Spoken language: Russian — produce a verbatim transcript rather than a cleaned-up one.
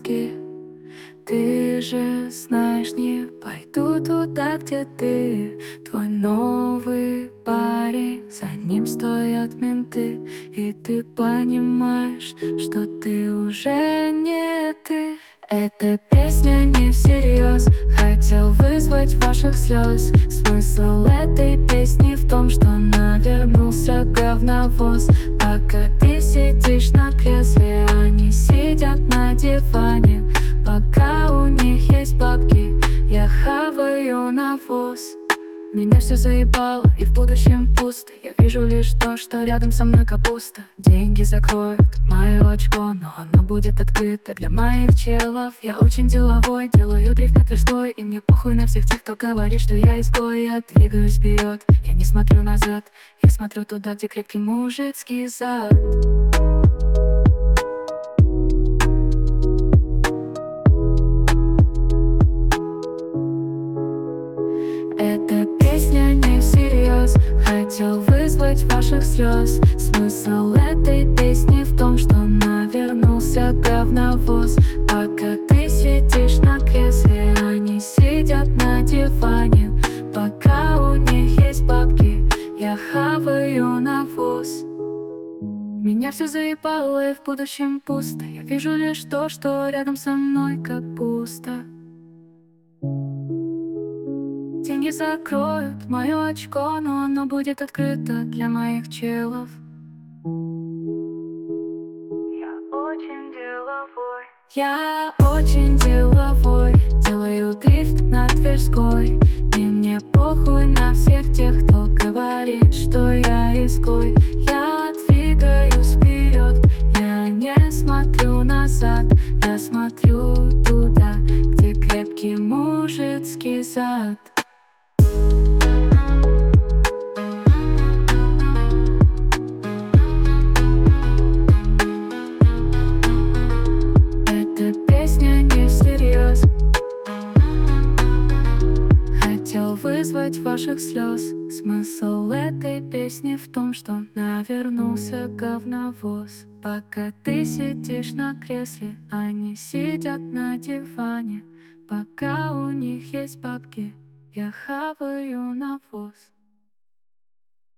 сказки. Ты же знаешь, не пойду туда, где ты. Твой новый парень, за ним стоят менты. И ты понимаешь, что ты уже не ты. Эта песня не всерьез, хотел вызвать ваших слез. Смысл этой песни в том, что навернулся говновоз. Пока ты сидишь на кресле, они сидят на диване. Пока у них есть бабки, я хаваю навоз. Меня все заебало, и в будущем пусто. Я вижу лишь то, что рядом со мной капуста. Деньги закроют мое очко, но оно будет открыто для моих челов. Я очень деловой, делаю дрифт верстой. И мне похуй на всех тех, кто говорит, что я изгой. Я двигаюсь вперед, я не смотрю назад. Я смотрю туда, где крепкий мужицкий зад. Эта песня не всерьез, хотел вызвать ваших слез. Смысл этой песни в том, что навернулся говновоз. Пока ты сидишь на кресле, они сидят на диване. Пока у них есть бабки, я хаваю навоз. Меня все заебало, и в будущем пусто. Я вижу лишь то, что рядом со мной капуста. Деньги закроют мое очко, но оно будет открыто для моих челов. Я очень деловой. Я очень деловой, делаю дрифт на Тверской. И мне похуй на всех тех, кто говорит, что я изгой. Я двигаюсь вперед, я не смотрю назад. Я смотрю туда, где крепкий мужицкий зад. Эта песня не всерьез, хотел вызвать ваших слез. Смысл этой песни в том, что навернулся говновоз. Пока ты сидишь на кресле, они сидят на диване. Пока у них есть бабки, я хаваю навоз.